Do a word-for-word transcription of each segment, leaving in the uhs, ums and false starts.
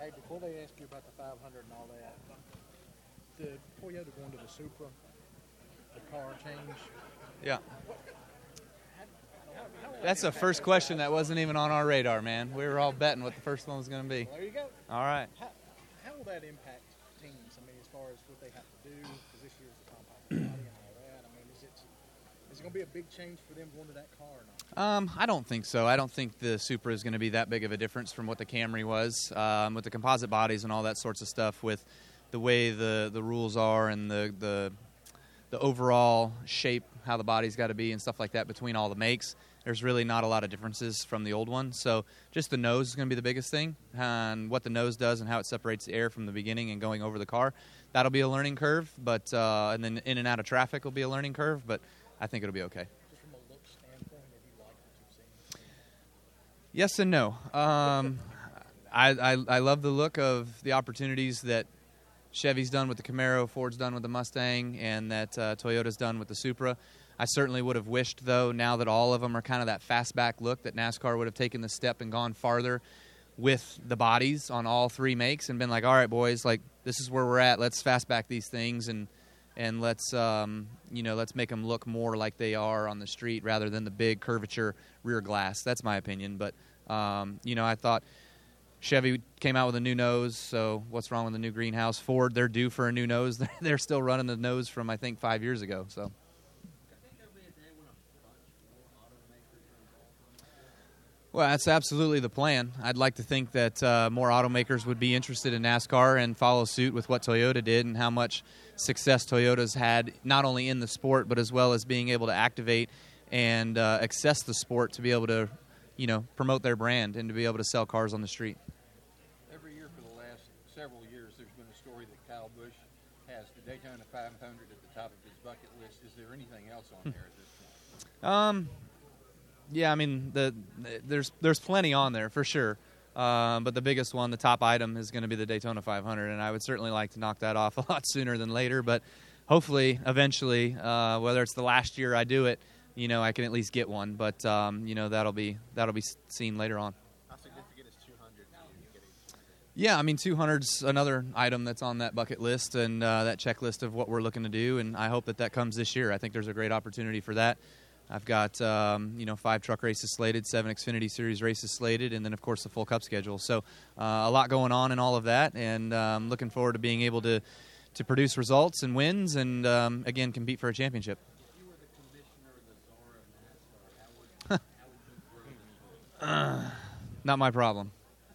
Hey, before they ask you about the five hundred and all that, the Toyota going to the Supra, the car change. Yeah. That's the first question that wasn't even on our radar, man. We were all betting what the first one was going to be. Well, there you go. All right. How, how will that impact teams? I mean, as far as what they have to do, because this year's the compact body and all that. I mean, is it is it going to be a big change for them going to that car or not? Um, I don't think so. I don't think the Supra is going to be that big of a difference from what the Camry was. Um, with the composite bodies and all that sorts of stuff, with the way the, the rules are and the, the the overall shape, how the body's got to be and stuff like that between all the makes, there's really not a lot of differences from the old one. So just the nose is going to be the biggest thing, and what the nose does and how it separates the air from the beginning and going over the car. That'll be a learning curve, but uh, and then in and out of traffic will be a learning curve, but I think it'll be okay. Just from a look standpoint, have you liked what you've seen? Yes and no. Um, I, I I love the look of the opportunities that Chevy's done with the Camaro, Ford's done with the Mustang, and that uh, Toyota's done with the Supra. I certainly would have wished, though, now that all of them are kind of that fastback look, that NASCAR would have taken the step and gone farther with the bodies on all three makes and been like, all right, boys, like this is where we're at. Let's fastback these things and and let's um, you know let's make them look more like they are on the street rather than the big curvature rear glass. That's my opinion. But um, you know, I thought Chevy came out with a new nose, so what's wrong with the new greenhouse? Ford, they're due for a new nose. They're still running the nose from, I think, five years ago. So, well, that's absolutely the plan. I'd like to think that uh, more automakers would be interested in NASCAR and follow suit with what Toyota did and how much success Toyota's had, not only in the sport, but as well as being able to activate and uh, access the sport to be able to, you know, promote their brand and to be able to sell cars on the street. Every year for the last several years, there's been a story that Kyle Busch has the Daytona five hundred at the top of his bucket list. Is there anything else on there at this point? Um, yeah, I mean, the, the there's there's plenty on there for sure. Um, but the biggest one, the top item, is going to be the Daytona five hundred, and I would certainly like to knock that off a lot sooner than later. But hopefully, eventually, uh, whether it's the last year I do it, you know, I can at least get one, but um, you know, that'll be that'll be seen later on. How significant is two hundred? Yeah, I mean, two hundred's another item that's on that bucket list and uh, that checklist of what we're looking to do, and I hope that that comes this year. I think there's a great opportunity for that. I've got um, you know five truck races slated, seven Xfinity Series races slated, and then of course the full Cup schedule. So uh, a lot going on in all of that, and um, looking forward to being able to to produce results and wins, and um, again compete for a championship. Uh, not my problem.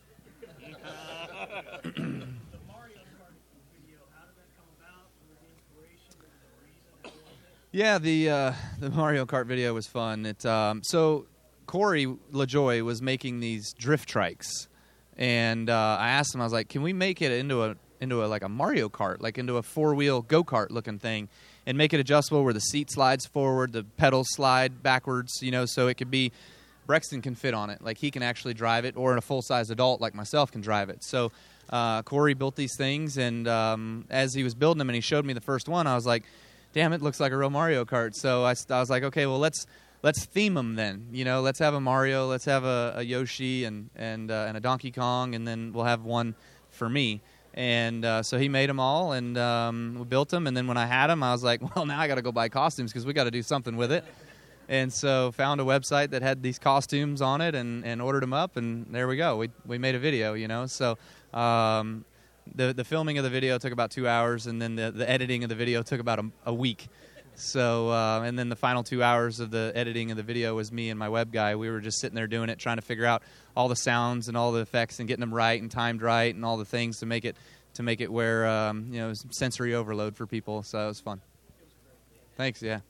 Yeah, the uh, the Mario Kart video was fun. It um, so Corey LaJoy was making these drift trikes, and uh, I asked him, I was like, "Can we make it into a into a like a Mario Kart, like into a four wheel go kart looking thing, and make it adjustable where the seat slides forward, the pedals slide backwards, you know, so it could be." Brexton can fit on it. Like, he can actually drive it, or a full-size adult like myself can drive it. So uh, Corey built these things, and um, as he was building them and he showed me the first one, I was like, damn, it looks like a real Mario Kart. So I, I was like, okay, well, let's let's theme them then. You know, let's have a Mario, let's have a, a Yoshi and, and, uh, and a Donkey Kong, and then we'll have one for me. And uh, so he made them all, and um, we built them. And then when I had them, I was like, well, now I got to go buy costumes because we got to do something with it. And so found a website that had these costumes on it and, and ordered them up, and there we go. We we made a video, you know. So um, the the filming of the video took about two hours, and then the, the editing of the video took about a, a week. So uh, and then the final two hours of the editing of the video was me and my web guy. We were just sitting there doing it, trying to figure out all the sounds and all the effects and getting them right and timed right and all the things to make it to make it where um, you know, it was sensory overload for people. So it was fun. Thanks, yeah.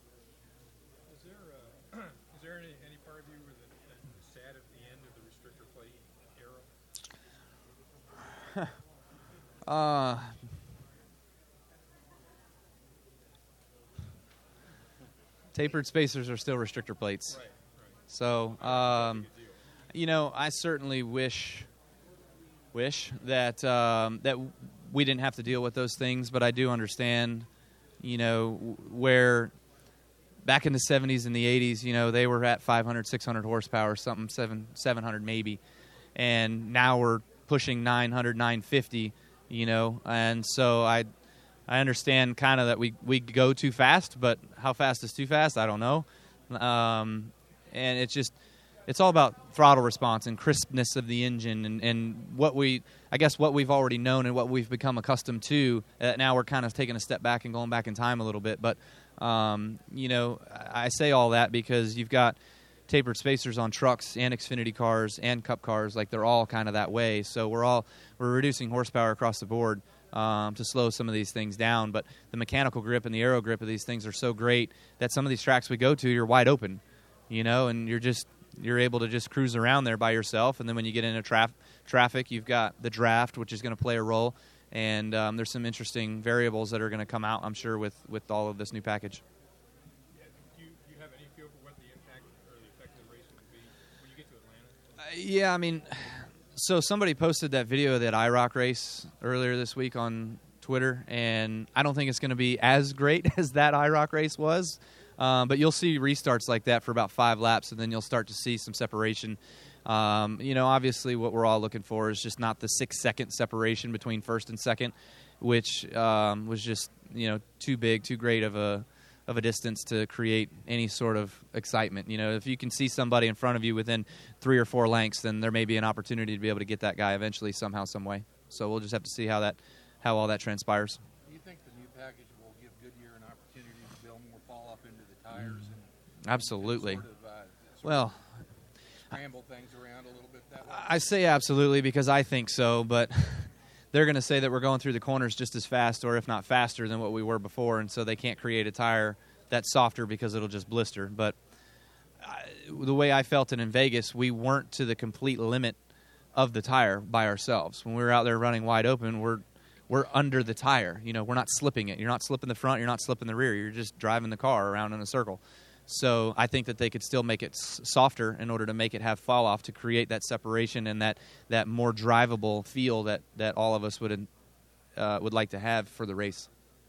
Uh, tapered spacers are still restrictor plates. Right, right. So, um, you know, I certainly wish wish that um, that we didn't have to deal with those things, but I do understand, you know, where back in the seventies and the eighties, you know, they were at five hundred, six hundred horsepower, something, seven, seven hundred maybe, and now we're pushing nine hundred, nine fifty, you know, and so I I understand kind of that we, we go too fast, but how fast is too fast? I don't know. Um, and it's just, it's all about throttle response and crispness of the engine and, and what we, I guess what we've already known and what we've become accustomed to. Uh, now we're kind of taking a step back and going back in time a little bit. But, um, you know, I say all that because you've got tapered spacers on trucks and Xfinity cars and Cup cars. Like, they're all kind of that way. So we're all, we're reducing horsepower across the board. Um, to slow some of these things down, but the mechanical grip and the aero grip of these things are so great that some of these tracks we go to, you're wide open, you know, and you're just you're able to just cruise around there by yourself. And then when you get into traf- traffic, you've got the draft, which is going to play a role, and um, there's some interesting variables that are going to come out, I'm sure, with, with all of this new package. Yeah, do, you, do you have any feel for what the impact or the effect of the racing will be when you get to Atlanta? Uh, yeah, I mean. So somebody posted that video of that I ROC race earlier this week on Twitter, and I don't think it's going to be as great as that I ROC race was, um, but you'll see restarts like that for about five laps, and then you'll start to see some separation. Um, you know, obviously what we're all looking for is just not the six-second separation between first and second, which um, was just, you know, too big, too great of a of a distance to create any sort of excitement. You know, if you can see somebody in front of you within three or four lengths, then there may be an opportunity to be able to get that guy eventually somehow, some way. So we'll just have to see how that, how all that transpires. Do you think the new package will give Goodyear an opportunity to build more fall off into the tires? And, absolutely. And sort of, uh, sort well, of scramble things around a little bit that way? I say absolutely because I think so, but they're going to say that we're going through the corners just as fast or if not faster than what we were before, and so they can't create a tire that's softer because it'll just blister. But I, the way I felt it in Vegas, we weren't to the complete limit of the tire by ourselves. When we were out there running wide open, we're we're under the tire. You know, we're not slipping it. You're not slipping the front. You're not slipping the rear. You're just driving the car around in a circle. So I think that they could still make it s- softer in order to make it have fall off to create that separation and that, that more drivable feel that, that all of us would uh, would like to have for the race.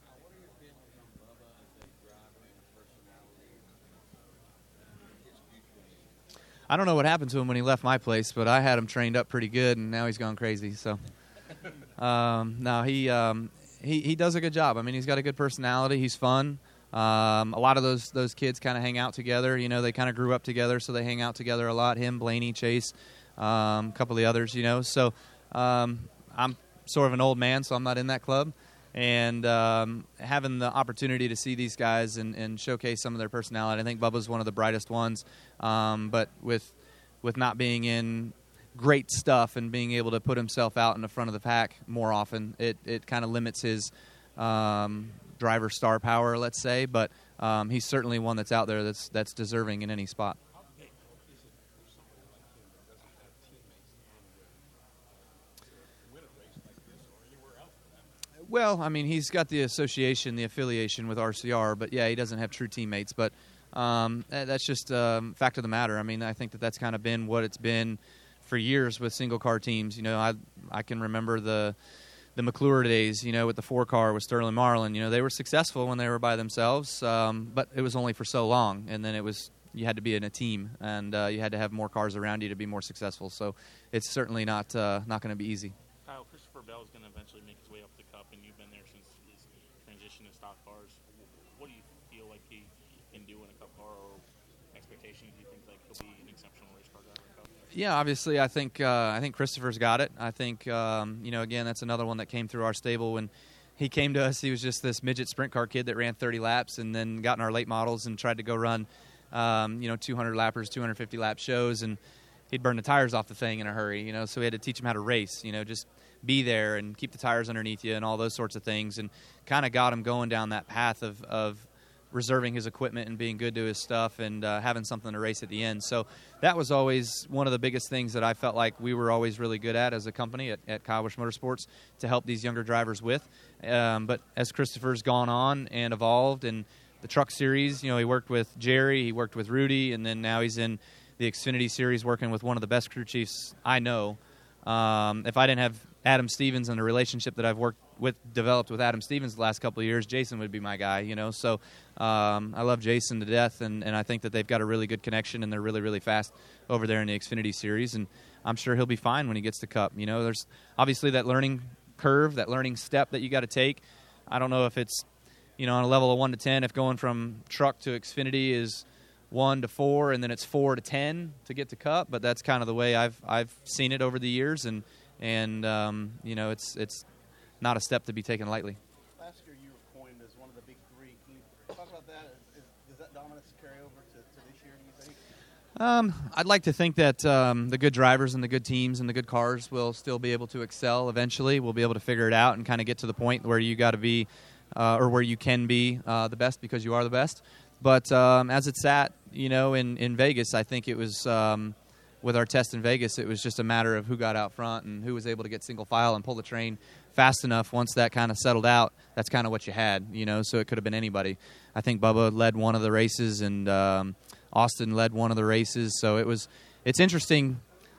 I don't know what happened to him when he left my place, but I had him trained up pretty good, and now he's gone crazy. So, um, no, he, um, he he does a good job. I mean, he's got a good personality. He's fun. Um, a lot of those those kids kind of hang out together. You know, they kind of grew up together, so they hang out together a lot. Him, Blaney, Chase, um, a couple of the others. You know, so um, I'm sort of an old man, so I'm not in that club. And um, having the opportunity to see these guys and, and showcase some of their personality, I think Bubba's one of the brightest ones. Um, but with with not being in great stuff and being able to put himself out in the front of the pack more often, it, it kind of limits his um, driver star power, let's say. But um, he's certainly one that's out there that's that's deserving in any spot. Well, I mean, he's got the association, the affiliation with R C R, but yeah, he doesn't have true teammates. But um, that's just a um, fact of the matter. I mean, I think that that's kind of been what it's been for years with single car teams. You know, I I can remember the the McClure days. You know, with the four car with Sterling Marlin. You know, they were successful when they were by themselves, um, but it was only for so long, and then it was you had to be in a team, and uh, you had to have more cars around you to be more successful. So it's certainly not uh, not going to be easy. Kyle, Christopher Bell is going to eventually make his way up the Cup, and you've been there since his transition to stock cars. What do you feel like he can do in a Cup car, or expectations? Do you think like he'll be an exceptional race car driver in Cup? Yeah, obviously, I think uh, I think Christopher's got it. I think um, you know, again, that's another one that came through our stable when he came to us. He was just this midget sprint car kid that ran thirty laps, and then got in our late models and tried to go run, um, you know, two hundred lappers, two hundred fifty lap shows, and he'd burn the tires off the thing in a hurry, you know. So we had to teach him how to race, you know, just be there and keep the tires underneath you and all those sorts of things, and kind of got him going down that path of, of reserving his equipment and being good to his stuff and uh, having something to race at the end. So that was always one of the biggest things that I felt like we were always really good at as a company at, at Kyle Busch Motorsports to help these younger drivers with. Um, but as Christopher's gone on and evolved, and the truck series, you know, he worked with Jerry, he worked with Rudy, and then now he's in the Xfinity series working with one of the best crew chiefs I know. Um, if I didn't have Adam Stevens and the relationship that I've worked with, developed with Adam Stevens the last couple of years, Jason would be my guy, you know. So um, I love Jason to death, and, and I think that they've got a really good connection, and they're really, really fast over there in the Xfinity series. And I'm sure he'll be fine when he gets to Cup. You know, there's obviously that learning curve, that learning step that you got to take. I don't know if it's, you know, on a level of one to ten, if going from truck to Xfinity is one to four, and then it's four to ten to get to Cup. But that's kind of the way I've I've seen it over the years, and and um, you know, it's it's not a step to be taken lightly. Last year, you were coined as one of the big three. Can you talk about that? Is, is, does that dominance carry over to, to this year? Do you think? Um, I'd like to think that um, the good drivers and the good teams and the good cars will still be able to excel eventually. We'll be able to figure it out and kind of get to the point where you got to be, uh, or where you can be uh, the best because you are the best. But um, as it sat, you know, in, in Vegas, I think it was, um, with our test in Vegas, it was just a matter of who got out front and who was able to get single file and pull the train fast enough. Once that kind of settled out, that's kind of what you had, you know, so it could have been anybody. I think Bubba led one of the races, and um, Austin led one of the races, so it was, it's interesting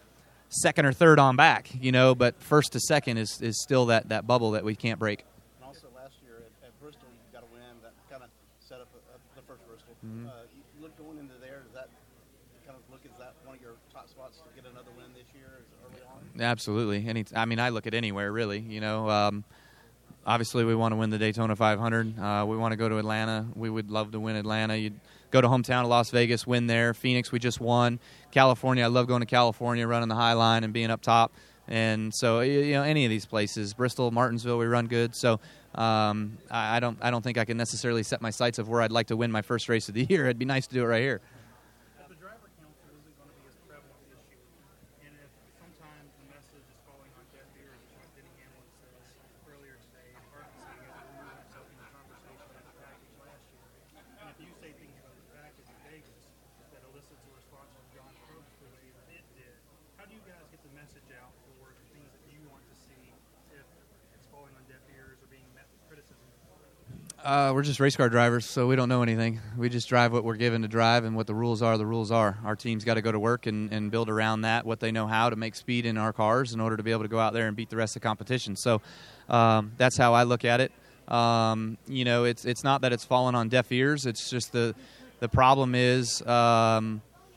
second or third on back, you know, but first to second is, is still that, that bubble that we can't break. And also last year at, at Bristol, you got a win that kind of set up a, a, the first Bristol. Mm-hmm. Uh, you look going into there, does that kind of look, is that one of your top spots to get another win this year? Is it early on? Absolutely. Any, I mean, I look at anywhere, really, you know. Um, obviously, we want to win the Daytona five hundred. Uh, we want to go to Atlanta. We would love to win Atlanta. You'd go to hometown of Las Vegas, win there. Phoenix, we just won. California, I love going to California, running the high line and being up top. And so, you know, any of these places, Bristol, Martinsville, we run good. So um, I, I don't, I don't think I can necessarily set my sights of where I'd like to win my first race of the year. It'd be nice to do it right here. The driver council isn't going to be as prevalent this year, and if sometimes the message is falling on deaf ears, as what Denny Hamlin says earlier today, and Harvick saying it removed himself from the conversation at the package last year, and if you say things about the package in Vegas that elicits a response from John Probst the way that it did, how do you guys get the message out for the things that you want to see if it's falling on deaf ears or being met with criticism? Uh, we're just race car drivers, so we don't know anything. We just drive what we're given to drive, and what the rules are, the rules are. Our team's got to go to work and, and build around that, what they know how to make speed in our cars in order to be able to go out there and beat the rest of the competition. So um, that's how I look at it. Um, you know, it's it's not that it's fallen on deaf ears. It's just the the problem is um,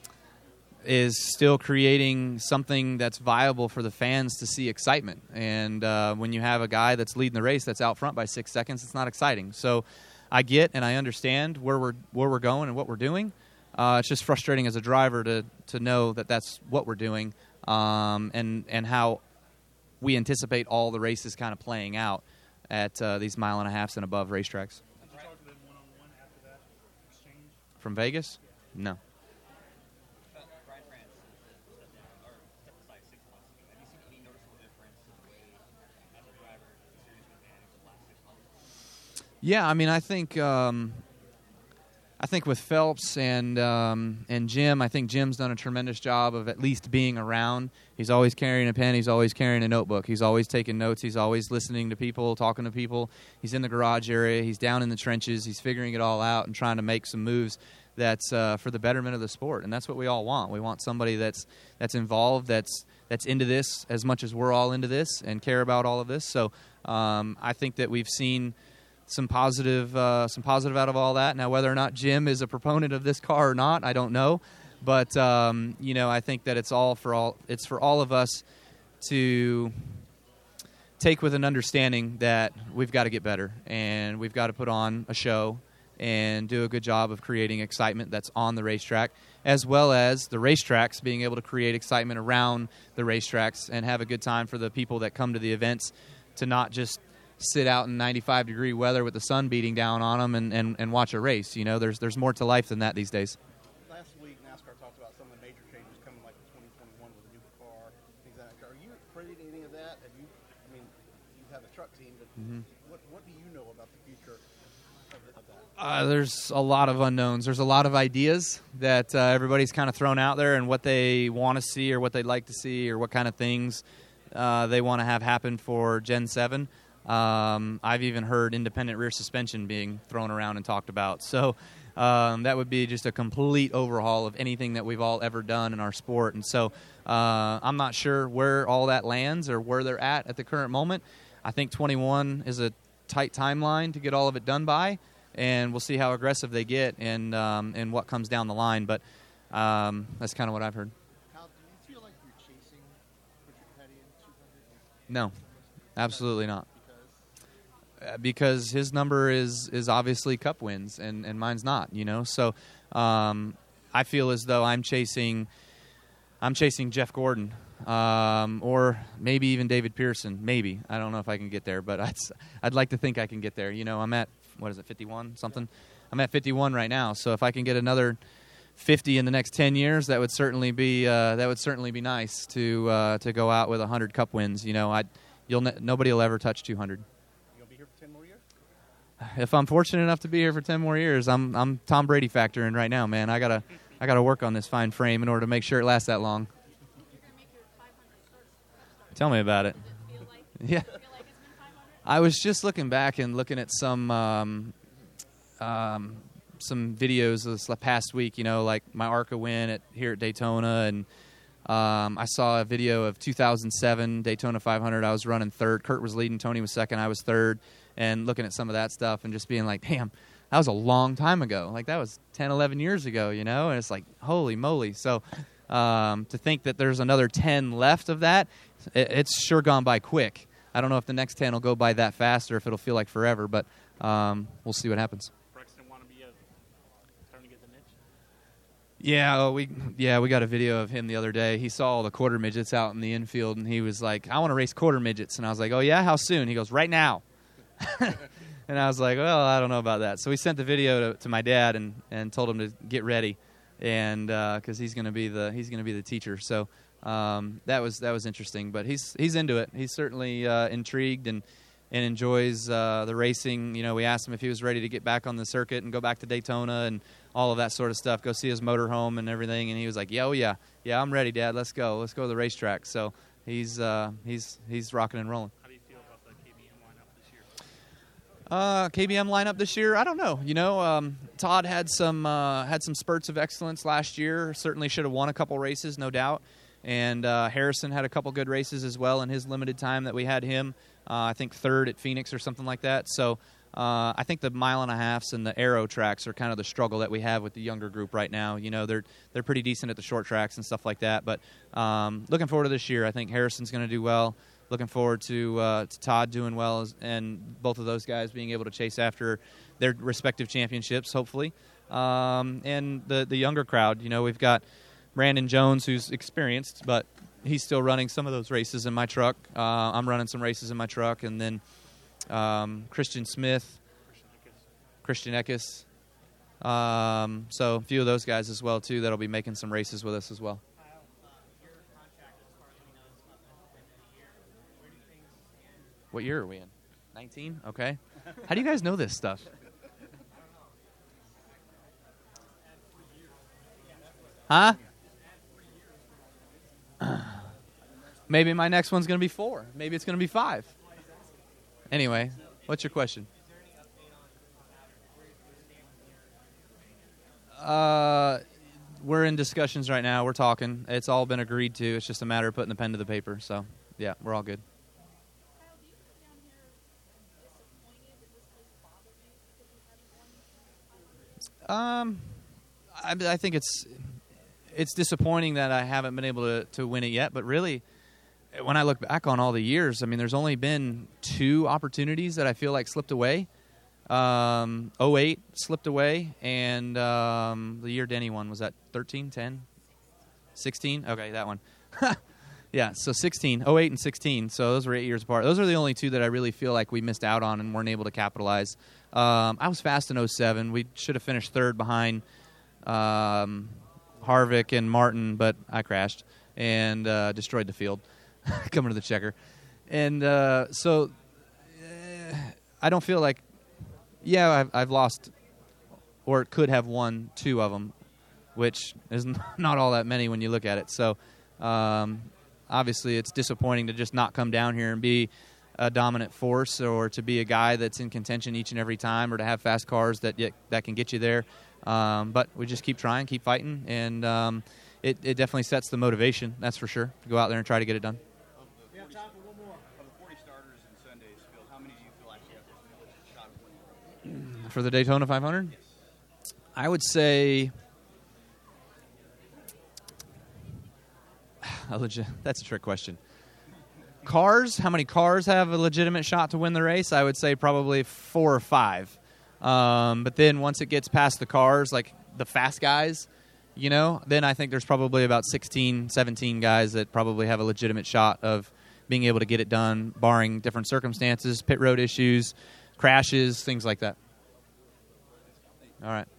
is still creating something that's viable for the fans to see excitement. And uh, when you have a guy that's leading the race that's out front by six seconds, it's not exciting. So I get and I understand where we're where we're going and what we're doing. Uh, it's just frustrating as a driver to to know that that's what we're doing, um, and and how we anticipate all the races kind of playing out at uh, these mile and a halfs and above racetracks. Did you talk to them one-on-one after that exchange? From Vegas? No. Brian France stepped down or stepped aside six months ago. Have you seen any noticeable difference in the way, as a driver, the series has been managed the last six months? Yeah, I mean, I think um, I think with Phelps and um, and Jim, I think Jim's done a tremendous job of at least being around. He's always carrying a pen. He's always carrying a notebook. He's always taking notes. He's always listening to people, talking to people. He's in the garage area. He's down in the trenches. He's figuring it all out and trying to make some moves that's uh, for the betterment of the sport. And that's what we all want. We want somebody that's that's involved, that's that's into this as much as we're all into this and care about all of this. So um, I think that we've seen some positive, uh, some positive out of all that. Now, whether or not Jim is a proponent of this car or not, I don't know. But um, you know, I think that it's all for all. It's for all of us to take with an understanding that we've got to get better and we've got to put on a show and do a good job of creating excitement that's on the racetrack, as well as the racetracks being able to create excitement around the racetracks and have a good time for the people that come to the events, to not just sit out in ninety-five degree weather with the sun beating down on them and, and, and watch a race. You know, there's there's more to life than that these days. Last week, NASCAR talked about some of the major changes coming, like in twenty twenty-one with a new car, things like that. Are you privy to any of that? Have you? I mean, you have a truck team, but Mm-hmm. what what do you know about the future of, of that? Uh, there's a lot of unknowns. There's a lot of ideas that uh, everybody's kind of thrown out there, and what they want to see or what they'd like to see or what kind of things uh, they want to have happen for Gen seven. Um, I've even heard independent rear suspension being thrown around and talked about. So um, that would be just a complete overhaul of anything that we've all ever done in our sport. And so uh, I'm not sure where all that lands or where they're at at the current moment. I think twenty-one is a tight timeline to get all of it done by, and we'll see how aggressive they get and um, and what comes down the line. But um, that's kind of what I've heard. How do you feel like you're chasing No, absolutely not. Uh, Because his number is is obviously Cup wins, and, and mine's not. You know, so um, I feel as though I'm chasing, I'm chasing Jeff Gordon, um, or maybe even David Pearson. Maybe, I don't know if I can get there, but I'd I'd like to think I can get there. You know, I'm at what is it, fifty-one something? I'm at fifty-one right now, so if I can get another fifty in the next ten years, that would certainly be uh, that would certainly be nice to uh, to go out with one hundred Cup wins. You know, I you'll ne- nobody will ever touch two hundred. You gonna be here for ten more years? If I'm fortunate enough to be here for ten more years, I'm I'm Tom Brady factoring right now, man. I gotta I gotta work on this fine frame in order to make sure it lasts that long. Tell me about it. Yeah, I was just looking back and looking at some um, um, some videos this past week. You know, like my ARCA win at here at Daytona, and um, I saw a video of two thousand seven Daytona five hundred. I was running third. Kurt was leading. Tony was second. I was third. And looking at some of that stuff and just being like, damn, that was a long time ago. Like, that was ten, eleven years ago, you know? And it's like, holy moly. So um, to think that there's another ten left of that, it, it's sure gone by quick. I don't know if the next ten will go by that fast or if it'll feel like forever, but um, we'll see what happens. Brexton want to be a, starting to get the niche? Yeah, oh, we yeah we got a video of him the other day. He saw all the quarter midgets out in the infield, and he was like, I want to race quarter midgets. And I was like, oh, yeah? How soon? He goes, right now. And I was like, well, I don't know about that. So we sent the video to, to my dad and, and told him to get ready, and because uh, he's going to be the he's going to be the teacher. So um, that was that was interesting. But he's he's into it. He's certainly uh, intrigued and and enjoys uh, the racing. You know, we asked him if he was ready to get back on the circuit and go back to Daytona and all of that sort of stuff. Go see his motorhome and everything. And he was like, yeah, oh yeah, yeah, I'm ready, Dad. Let's go. Let's go to the racetrack. So he's uh, he's he's rocking and rolling. Uh, K B M lineup this year, I don't know. You know, um, Todd had some uh, had some spurts of excellence last year. Certainly should have won a couple races, no doubt. And uh, Harrison had a couple good races as well in his limited time that we had him. Uh, I think third at Phoenix or something like that. So uh, I think the mile and a halfs and the aero tracks are kind of the struggle that we have with the younger group right now. You know, they're they're pretty decent at the short tracks and stuff like that. But um, looking forward to this year. I think Harrison's going to do well. Looking forward to, uh, to Todd doing well as, and both of those guys being able to chase after their respective championships, hopefully. Um, and the the younger crowd, you know, we've got Brandon Jones, who's experienced, but he's still running some of those races in my truck. Uh, I'm running some races in my truck. And then um, Christian Smith, Christian Eckes. Um, so a few of those guys as well, too, that'll be making some races with us as well. What year are we in? nineteen? Okay. How do you guys know this stuff? Huh? Maybe my next one's going to be four. Maybe it's going to be five. Anyway, what's your question? Uh, we're in discussions right now. We're talking. It's all been agreed to. It's just a matter of putting the pen to the paper. So, yeah, we're all good. Um, I, I think it's it's disappointing that I haven't been able to, to win it yet. But really, when I look back on all the years, I mean, there's only been two opportunities that I feel like slipped away. Um, oh eight slipped away, and um, the year Denny won, was that thirteen, ten, sixteen? Okay, that one. Yeah, so sixteen, oh eight and sixteen. So those were eight years apart. Those are the only two that I really feel like we missed out on and weren't able to capitalize. Um, I was fast in oh seven. We should have finished third behind um, Harvick and Martin, but I crashed and uh, destroyed the field coming to the checker. And uh, so uh, I don't feel like, yeah, I've, I've lost or could have won two of them, which is not all that many when you look at it. So um, obviously it's disappointing to just not come down here and be a dominant force, or to be a guy that's in contention each and every time, or to have fast cars that get, that can get you there. Um, but we just keep trying, keep fighting, and um, it, it definitely sets the motivation, that's for sure, to go out there and try to get it done. We have time for one more. Of the forty starters in Sunday's field, how many do you feel like you have a shot at winning? For the Daytona five hundred? Yes. I would say a legit, that's a trick question. cars, how many cars have a legitimate shot to win the race, I would say probably four or five. Um, but then once it gets past the cars, like the fast guys, you know, then I think there's probably about sixteen, seventeen guys that probably have a legitimate shot of being able to get it done, barring different circumstances, pit road issues, crashes, things like that. All right.